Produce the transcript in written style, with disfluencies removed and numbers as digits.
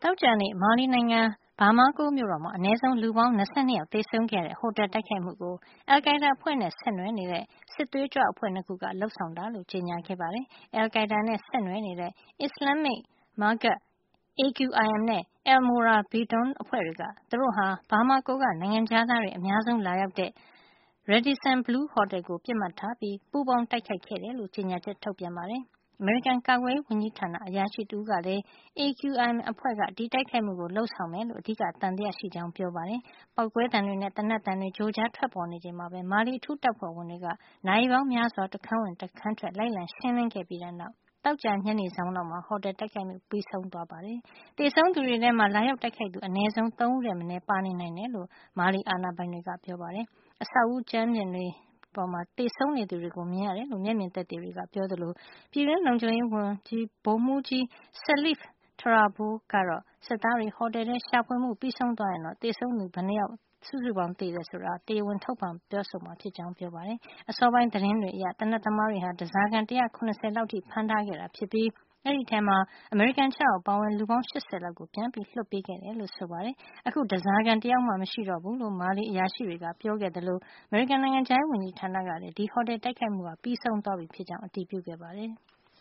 သောကြာနေ့မာလီနိုင်ငံဘာမာကိုမြို့တော်မှာအနည်းဆုံးလူပေါင်း22ယောက်သေဆုံးခဲ့တဲ့ဟိုတယ်တိုက်ခိုက်မှုကိုအယ်လ်ကိုက်ဒါအဖွဲ့နဲ့ဆက်နွယ်နေတဲ့စစ်သွေးကြွအဖွဲ့2ခုကလှုပ်ဆောင်တာလို့ကြေညာခဲ့ပါတယ်။အယ်လ်ကိုက်ဒါနဲ့ဆက်နွယ်နေတဲ့အစ္စလမ်မစ်မာဂတ် AQIM နဲ့ Al Morabitoun အဖွဲ့တွေကသူတို့ဟာဘာမာကိုကနိုင်ငံခြားသားတွေအများဆုံးလာရောက်တဲ့ Radisson Blu ဟိုတယ်ကိုပစ်မှတ်ထားပြီးပူးပေါင်းတိုက်ခိုက်ခဲ့တယ်လို့ကြေညာချက်ထုတ်ပြန်ပါတယ်။အမေရိကန်ကာကွယ်ရေးဝန်ကြီးဌာနအရာရှိတဦးကလည်း AQIM အဖွဲ့ကဒီတိုက်ခိုက်မှုကိုလုပ်ဆောင်မယ်လို့အဓိကသံသယရှိကြောင်းပြောပါတယ်။ပေါက်ကွဲသံတွေနဲ့သေနတ်သံတွေကြိုကြားထွက်ပေါ်နေချိန်မှာပဲမာလီအထူးတပ်ဖွဲ့ဝင်တွေကနာရီပေါင်းများစွာတခန်းဝင်တခန်းထွက်လိုက်လံရှင်းလင်းခဲ့ပြီးတဲ့နောက်သောကြာညနေဆောင်လောက်မှာဟိုတယ်တိုက်ခိုက်မှုပြီးဆုံးသွားပါတယ်။သေဆုံးသူတွေထဲမှာလာရောက်တိုက်ခိုက်သူအနည်းဆုံး3ဦးထက်မနည်းပါနေနိုင်တယ်လို့မာလီအာဏာပိုင်တွေကပြောပါတယ်။အဆောက်အဦကြမ်းပြင်တွေပေါ်မှာသေဆုံးနေသူတွေကိုမြင်ရတယ်လို့မျက်မြင်သက်သေတွေကပြောသလိုပြည်တွင်းလုံခြုံရေးဝန်ကြီးဗိုလ်မှူးကြီး Salif Trabou ကတော့စစ်သားတွေဟိုတယ်ထဲရှာဖွေမှုပြီးဆုံးသွားရင်တော့သေဆုံးသူဘယ်နှစ်ယောက်စုစုပေါင်းသေတယ်ဆိုတာတရားဝင်ထုတ်ဖေါ်ပြောဆိုမှာဖြစ်ကြောင်းပြောပါတယ်။အစောပိုင်းသတင်းတွေအရသေနတ်သမားတွေဟာဓားစာခံ170လောက်ထိဖမ်းထားခဲ့တာဖြစ်ပြီးအဲဒီထဲမှာအမေရိကန်6ယောက်ပါဝင်လူပေါင်း80လောက်ကိုပြန်ပြီးလွှတ်ပေးခဲ့တယ်လို့ဆိုပါတယ်။အခုဓားစာခံတယောက်မှမရှိတော့ဘူးလို့မာလီအရာရှိတွေကပြောခဲ့တယ်လို့အမေရိကန်နိုင်ငံခြားရေးဝန်ကြီးဌာနကလည်းဒီဟိုတယ်တိုက်ခိုက်မှုဟာပြီးဆုံးသွားပြီဖြစ်ကြောင်းအတည်ပြုခဲ့ပါတယ်။